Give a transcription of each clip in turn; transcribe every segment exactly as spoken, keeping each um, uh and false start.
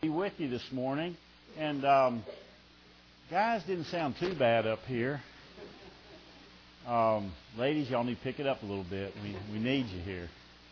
Be with you this morning. And um, guys didn't sound too bad up here. Um, ladies, y'all need to pick it up a little bit. We we need you here.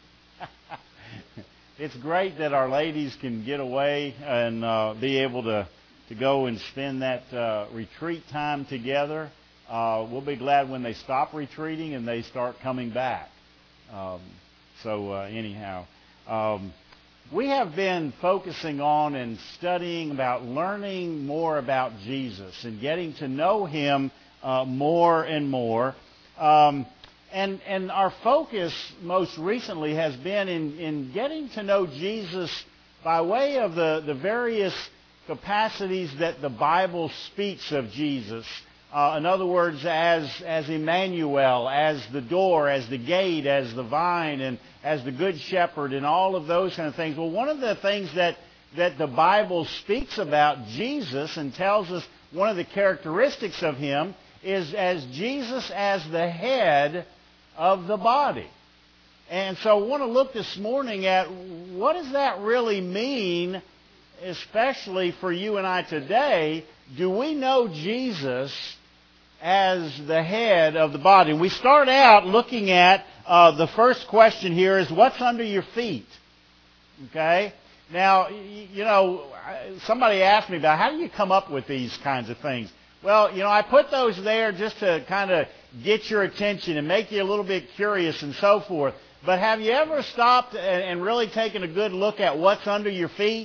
It's great that our ladies can get away and uh, be able to, to go and spend that uh, retreat time together. Uh, we'll be glad when they stop retreating and they start coming back. Um, so uh, anyhow, um, we have been focusing on and studying about learning more about Jesus and getting to know Him uh, more and more. Um, and and our focus most recently has been in, in getting to know Jesus by way of the, the various capacities that the Bible speaks of Jesus. Uh, in other words, as as Emmanuel, as the door, as the gate, as the vine, and as the good shepherd, and all of those kind of things. Well, one of the things that, that the Bible speaks about Jesus and tells us one of the characteristics of Him is as Jesus as the head of the body. And so I want to look this morning at what does that really mean, especially for you and I today. Do we know Jesus as the head of the body? And we start out looking at uh, the first question here is, what's under your feet? Okay? Now, you know, somebody asked me about how do you come up with these kinds of things? Well, you know, I put those there just to kind of get your attention and make you a little bit curious and so forth. But have you ever stopped and really taken a good look at what's under your feet?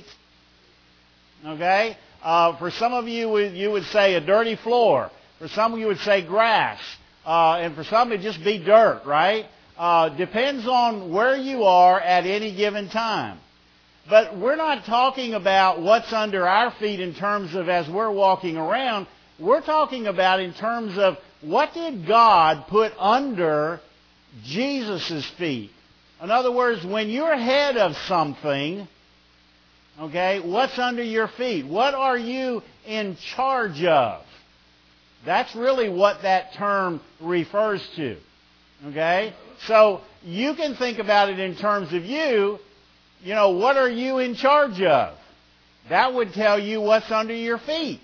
Okay? Uh, for some of you, you would say a dirty floor. For some of you would say grass. Uh, and for some, it'd just be dirt, right? Uh, depends on where you are at any given time. But we're not talking about what's under our feet in terms of as we're walking around. We're talking about in terms of what did God put under Jesus' feet. In other words, when you're head of something, okay, what's under your feet? What are you in charge of? That's really what that term refers to. Okay? So you can think about it in terms of you. You know, what are you in charge of? That would tell you what's under your feet.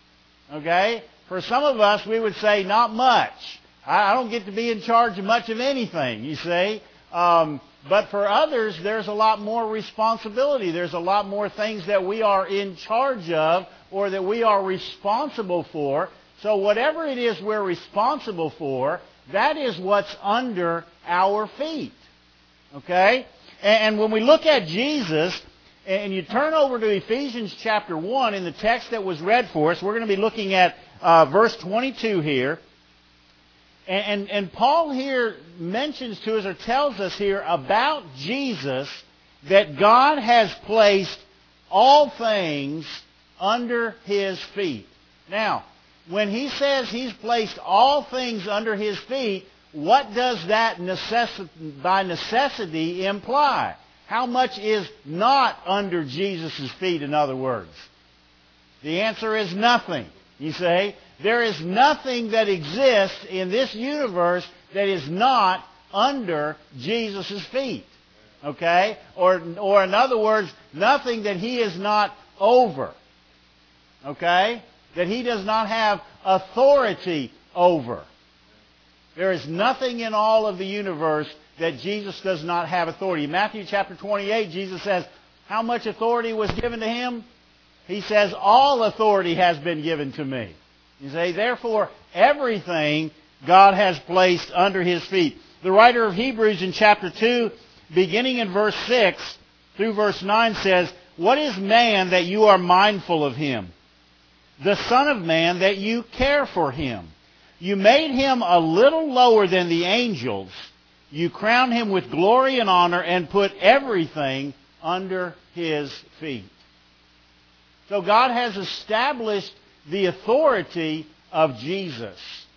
Okay? For some of us, we would say, not much. I don't get to be in charge of much of anything, you see. Um, but for others, there's a lot more responsibility. There's a lot more things that we are in charge of or that we are responsible for. So whatever it is we're responsible for, that is what's under our feet. Okay? And when we look at Jesus, and you turn over to Ephesians chapter one in the text that was read for us, we're going to be looking at uh, verse twenty-two here. And, and, and Paul here mentions to us or tells us here about Jesus that God has placed all things under His feet. Now, when he says He's placed all things under His feet, what does that necessi- by necessity imply? How much is not under Jesus' feet, in other words? The answer is nothing. You say, there is nothing that exists in this universe that is not under Jesus' feet. Okay? Or, or in other words, nothing that He is not over. Okay? That He does not have authority over. There is nothing in all of the universe that Jesus does not have authority. In Matthew chapter twenty-eight, Jesus says, how much authority was given to Him? He says, all authority has been given to me. You say, therefore, everything God has placed under His feet. The writer of Hebrews in chapter two, beginning in verse six through verse nine says, what is man that you are mindful of him? The Son of Man that you care for Him. You made Him a little lower than the angels. You crowned Him with glory and honor and put everything under His feet. So God has established the authority of Jesus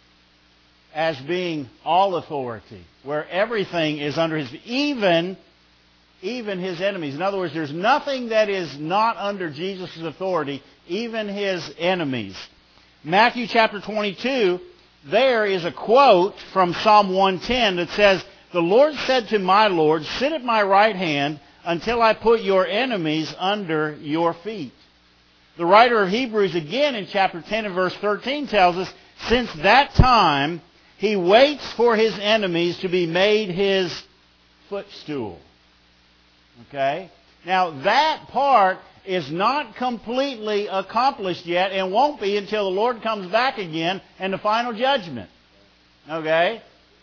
as being all authority, where everything is under His feet, even, even His enemies. In other words, there's nothing that is not under Jesus' authority, even His enemies. Matthew chapter twenty-two, there is a quote from Psalm one ten that says, the Lord said to my Lord, sit at my right hand until I put your enemies under your feet. The writer of Hebrews again in chapter ten and verse thirteen tells us, since that time he waits for his enemies to be made his footstool. Okay? Now that part is not completely accomplished yet and won't be until the Lord comes back again and the final judgment. Okay?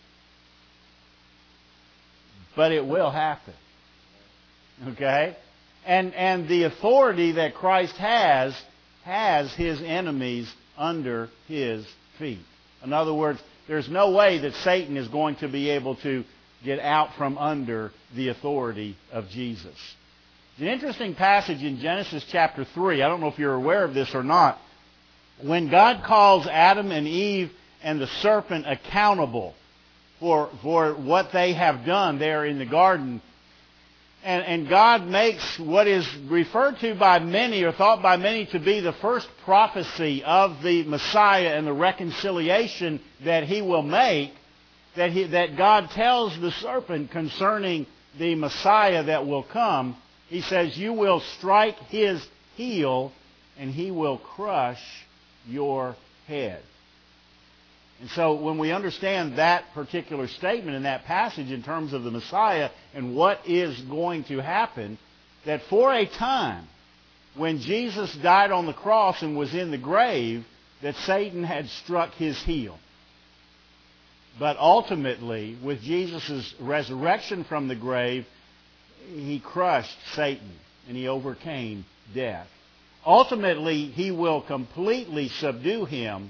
But it will happen. Okay? And and the authority that Christ has, has his enemies under his feet. In other words, there's no way that Satan is going to be able to get out from under the authority of Jesus. It's an interesting passage in Genesis chapter three. I don't know if you're aware of this or not. When God calls Adam and Eve and the serpent accountable for, for what they have done there in the garden, and, and God makes what is referred to by many or thought by many to be the first prophecy of the Messiah and the reconciliation that he will make, that, he, that God tells the serpent concerning the Messiah that will come. He says, you will strike his heel and he will crush your head. And so when we understand that particular statement in that passage in terms of the Messiah and what is going to happen, that for a time when Jesus died on the cross and was in the grave, that Satan had struck his heel. But ultimately, with Jesus' resurrection from the grave, he crushed Satan and he overcame death. Ultimately, he will completely subdue him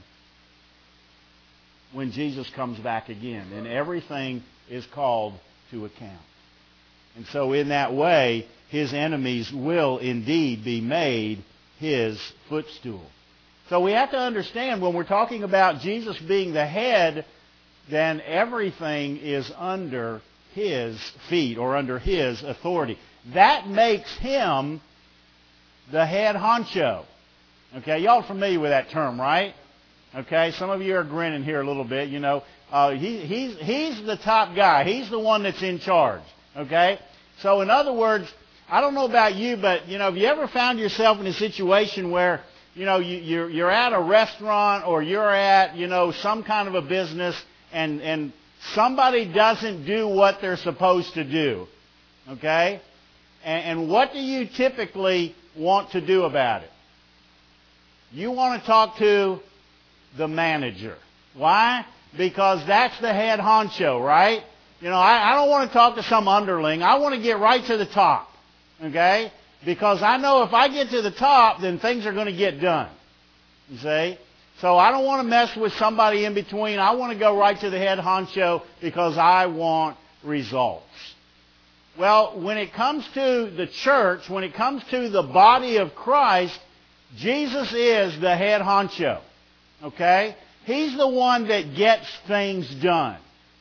when Jesus comes back again, and everything is called to account. And so in that way, his enemies will indeed be made his footstool. So we have to understand when we're talking about Jesus being the head, then everything is under his feet or under his authority. That makes him the head honcho. Okay, y'all familiar with that term, right? Okay, some of you are grinning here a little bit. You know, uh, he, he's he's the top guy. He's the one that's in charge. Okay, so in other words, I don't know about you, but you know, have you ever found yourself in a situation where you know you, you're you're at a restaurant or you're at you know some kind of a business and and somebody doesn't do what they're supposed to do? Okay, and, and what do you typically want to do about it? You want to talk to the manager. Why? Because that's the head honcho, right? You know, I, I don't want to talk to some underling. I want to get right to the top. Okay? Because I know if I get to the top, then things are going to get done. You see? So I don't want to mess with somebody in between. I want to go right to the head honcho because I want results. Well, when it comes to the church, when it comes to the body of Christ, Jesus is the head honcho. Okay? He's the one that gets things done.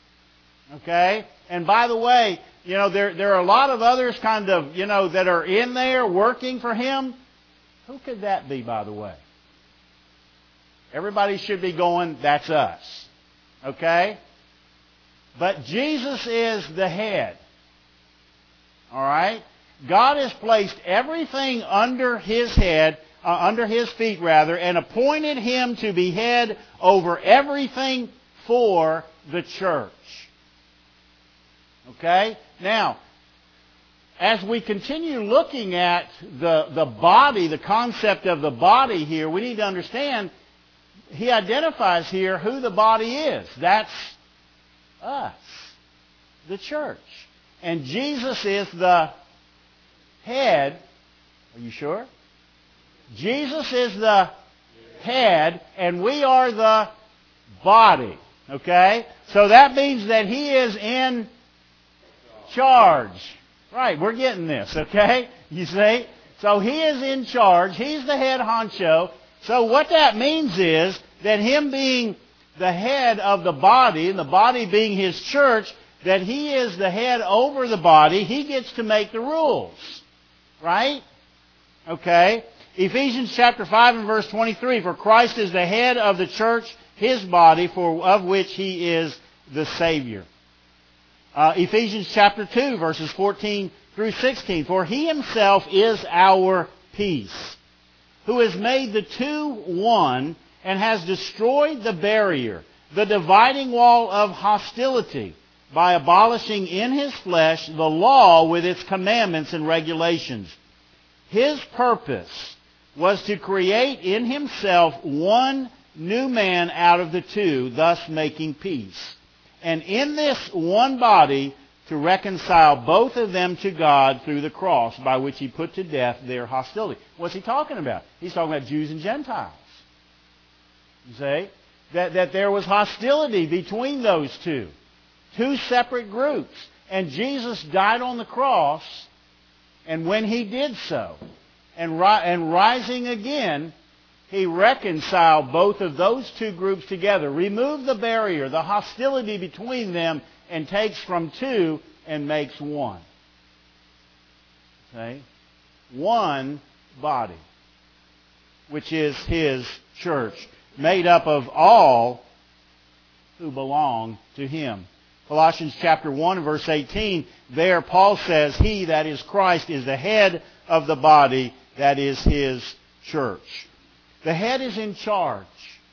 Okay? And by the way, you know, there, there are a lot of others kind of, you know, that are in there working for him. Who could that be, by the way? Everybody should be going, that's us. Okay? But Jesus is the head. All right? God has placed everything under his head, uh, under his feet rather, and appointed him to be head over everything for the church. Okay? Now, as we continue looking at the, the body, the concept of the body here, we need to understand he identifies here who the body is. That's us, the church. And Jesus is the head. Are you sure? Jesus is the head, and we are the body. Okay? So that means that he is in charge. Right, we're getting this, okay? You see? So he is in charge. He's the head honcho. So what that means is that him being the head of the body, and the body being his church, that he is the head over the body, he gets to make the rules. Right? Okay. Ephesians chapter five and verse twenty-three, for Christ is the head of the church, his body, for of which he is the Savior. Uh, Ephesians chapter two, verses fourteen through sixteen. For He Himself is our peace, who has made the two one and has destroyed the barrier, the dividing wall of hostility, by abolishing in His flesh the law with its commandments and regulations. His purpose was to create in Himself one new man out of the two, thus making peace. And in this one body to reconcile both of them to God through the cross, by which He put to death their hostility. What's He talking about? He's talking about Jews and Gentiles. You see? That, that there was hostility between those two. Two separate groups. And Jesus died on the cross, and when He did so, and, ri- and rising again, He reconciled both of those two groups together, removed the barrier, the hostility between them, and takes from two and makes one. Okay? One body, which is His church, made up of all who belong to Him. Colossians chapter one, verse eighteen, there Paul says, He, that is Christ, is the head of the body, that is His church. The head is in charge.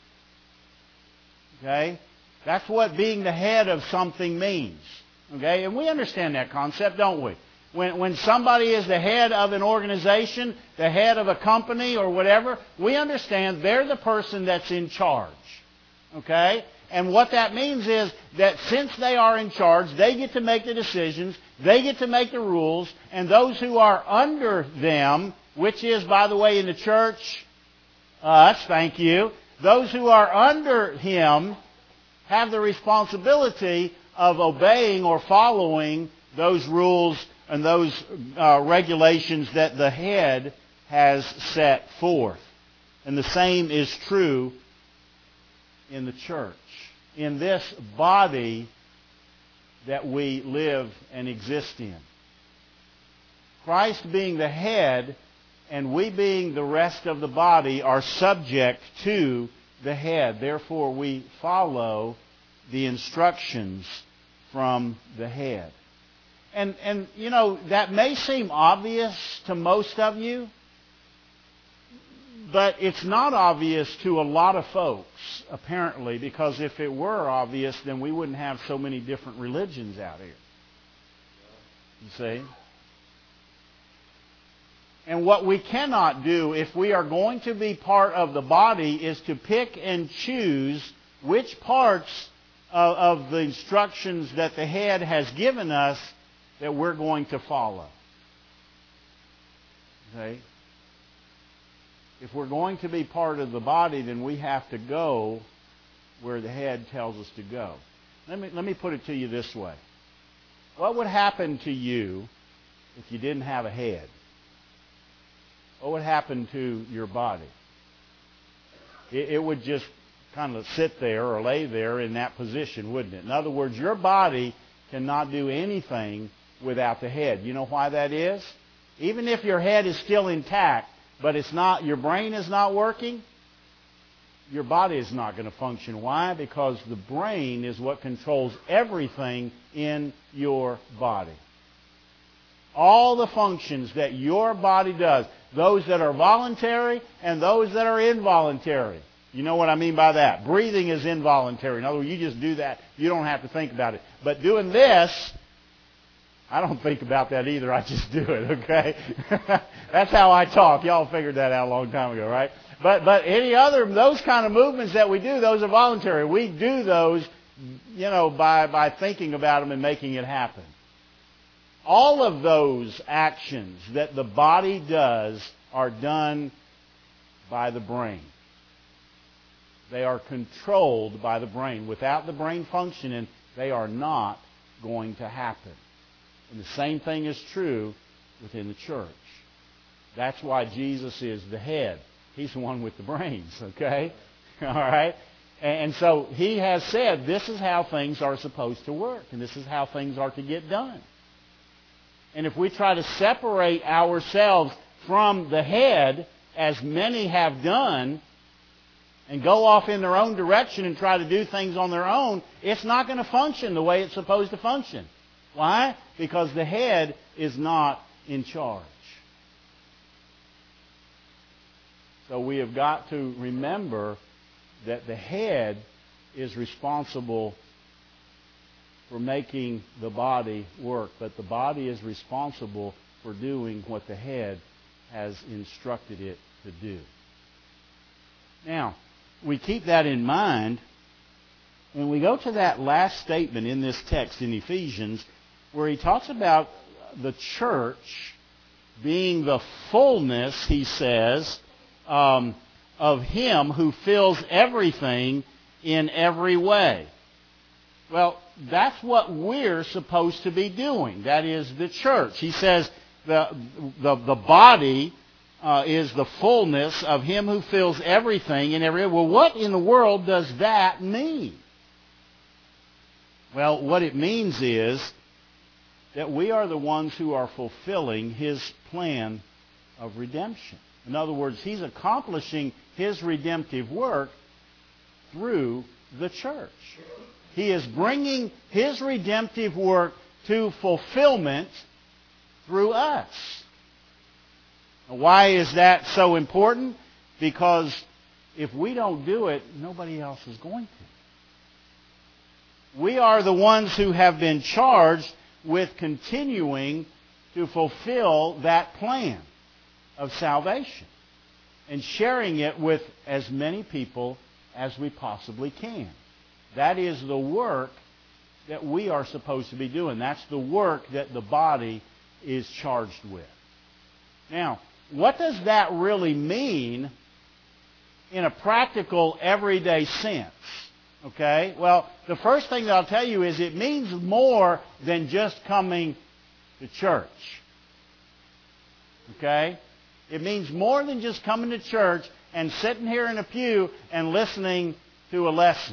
Okay? That's what being the head of something means. Okay? And we understand that concept, don't we? When, when somebody is the head of an organization, the head of a company or whatever, we understand they're the person that's in charge. Okay? And what that means is that since they are in charge, they get to make the decisions, they get to make the rules, and those who are under them, which is, by the way, in the church, us, thank you, those who are under Him have the responsibility of obeying or following those rules and those uh, regulations that the head has set forth. And the same is true in the church. In this body that we live and exist in. Christ being the head and we being the rest of the body are subject to the head. Therefore, we follow the instructions from the head. And, and you know, that may seem obvious to most of you, but it's not obvious to a lot of folks, apparently, because if it were obvious, then we wouldn't have so many different religions out here. You see? And what we cannot do, if we are going to be part of the body, is to pick and choose which parts of, of the instructions that the head has given us that we're going to follow. Okay? If we're going to be part of the body, then we have to go where the head tells us to go. Let me, let me put it to you this way. What would happen to you if you didn't have a head? What would happen to your body? It, it would just kind of sit there or lay there in that position, wouldn't it? In other words, your body cannot do anything without the head. You know why that is? Even if your head is still intact, but it's not, your brain is not working, your body is not going to function. Why? Because the brain is what controls everything in your body. All the functions that your body does, those that are voluntary and those that are involuntary. You know what I mean by that? Breathing is involuntary. In other words, you just do that. You don't have to think about it. But doing this, I don't think about that either. I just do it, okay? That's how I talk. Y'all figured that out a long time ago, right? But but any other, those kind of movements that we do, those are voluntary. We do those, you know, by, by thinking about them and making it happen. All of those actions that the body does are done by the brain. They are controlled by the brain. Without the brain functioning, they are not going to happen. And the same thing is true within the church. That's why Jesus is the head. He's the one with the brains, okay? All right? And so He has said this is how things are supposed to work, and this is how things are to get done. And if we try to separate ourselves from the head, as many have done, and go off in their own direction and try to do things on their own, it's not going to function the way it's supposed to function. Why? Because the head is not in charge. So we have got to remember that the head is responsible for making the body work, but the body is responsible for doing what the head has instructed it to do. Now, we keep that in mind when we go to that last statement in this text in Ephesians, where he talks about the church being the fullness, he says, um, of Him who fills everything in every way. Well, that's what we're supposed to be doing. That is the church. He says the the, the body uh, is the fullness of Him who fills everything in every way. Well, what in the world does that mean? Well, what it means is that we are the ones who are fulfilling His plan of redemption. In other words, He's accomplishing His redemptive work through the church. He is bringing His redemptive work to fulfillment through us. Why is that so important? Because if we don't do it, nobody else is going to. We are the ones who have been charged with continuing to fulfill that plan of salvation and sharing it with as many people as we possibly can. That is the work that we are supposed to be doing. That's the work that the body is charged with. Now, what does that really mean in a practical, everyday sense? Okay? Well, the first thing that I'll tell you is it means more than just coming to church. Okay? It means more than just coming to church and sitting here in a pew and listening to a lesson.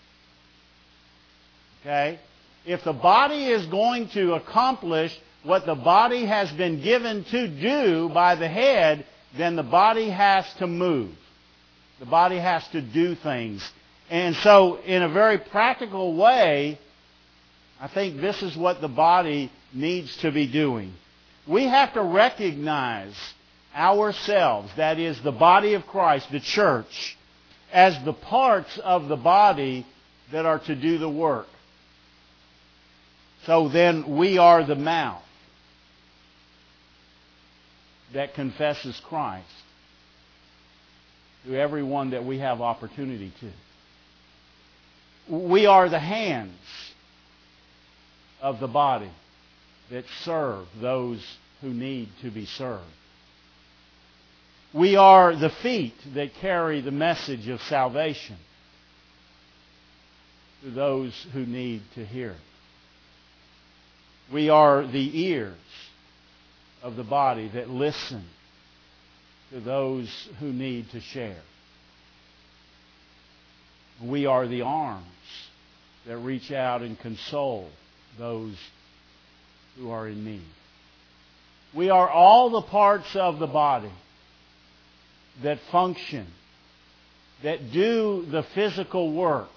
Okay? If the body is going to accomplish what the body has been given to do by the head, then the body has to move. The body has to do things. And so, in a very practical way, I think this is what the body needs to be doing. We have to recognize ourselves, that is, the body of Christ, the church, as the parts of the body that are to do the work. So then we are the mouth that confesses Christ to everyone that we have opportunity to. We are the hands of the body that serve those who need to be served. We are the feet that carry the message of salvation to those who need to hear it. We are the ears of the body that listen to those who need to share. We are the arms that reach out and console those who are in need. We are all the parts of the body that function, that do the physical work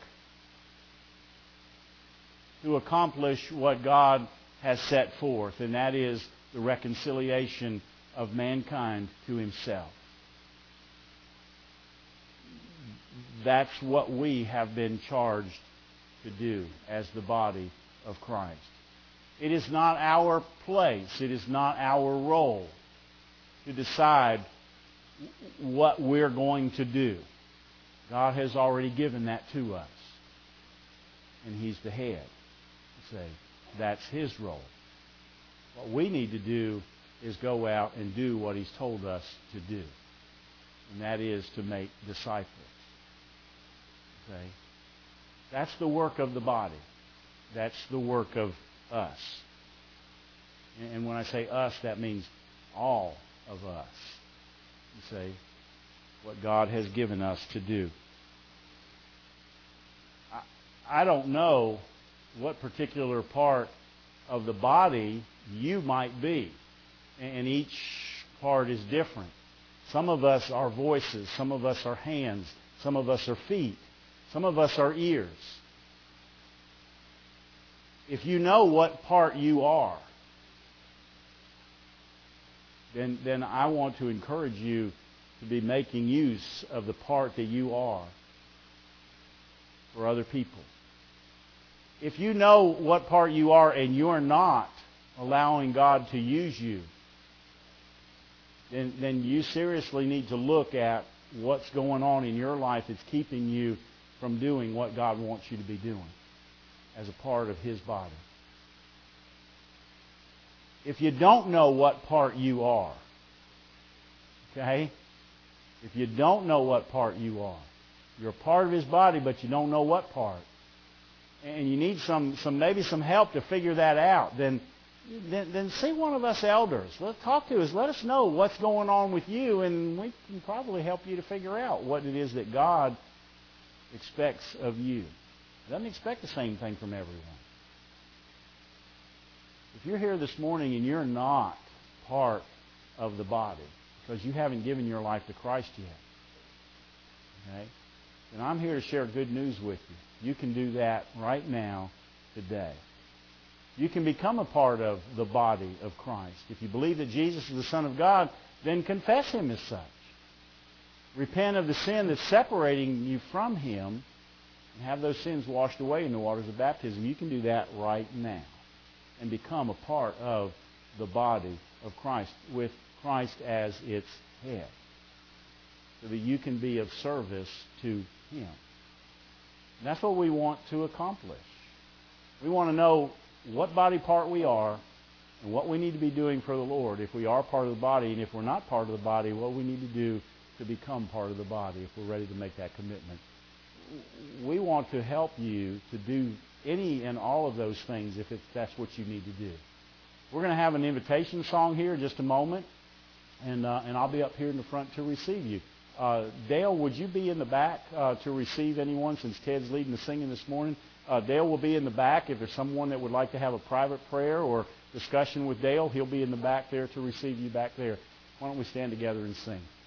to accomplish what God has set forth, and that is the reconciliation of mankind to Himself. That's what we have been charged to do as the body of Christ. It is not our place, it is not our role to decide what we're going to do. God has already given that to us. And He's the head. Say, that's His role. What we need to do is go out and do what He's told us to do. And that is to make disciples. Okay? That's the work of the body. That's the work of us. And when I say us, that means all of us. You say, what God has given us to do. I, I don't know what particular part of the body you might be. And each part is different. Some of us are voices. Some of us are hands. Some of us are feet. Some of us are ears. If you know what part you are, then, then I want to encourage you to be making use of the part that you are for other people. If you know what part you are and you're not allowing God to use you, then, then you seriously need to look at what's going on in your life that's keeping you from doing what God wants you to be doing as a part of His body. If you don't know what part you are, okay? If you don't know what part you are, you're a part of His body, but you don't know what part, and you need some, some maybe some help to figure that out, then, then, then see one of us elders. Let's talk to us. Let us know what's going on with you, and we can probably help you to figure out what it is that God expects of you. He doesn't expect the same thing from everyone. If you're here this morning and you're not part of the body because you haven't given your life to Christ yet, okay, then I'm here to share good news with you. You can do that right now, today. You can become a part of the body of Christ. If you believe that Jesus is the Son of God, then confess Him as such. Repent of the sin that's separating you from Him and have those sins washed away in the waters of baptism. You can do that right now and become a part of the body of Christ with Christ as its head, so that you can be of service to Him. And that's what we want to accomplish. We want to know what body part we are and what we need to be doing for the Lord if we are part of the body, and if we're not part of the body, what we need to do to become part of the body if we're ready to make that commitment. We want to help you to do any and all of those things if it's, that's what you need to do. We're going to have an invitation song here in just a moment, and uh, and I'll be up here in the front to receive you. Uh, Dale, would you be in the back uh, to receive anyone, since Ted's leading the singing this morning? Uh, Dale will be in the back. If there's someone that would like to have a private prayer or discussion with Dale, he'll be in the back there to receive you back there. Why don't we stand together and sing?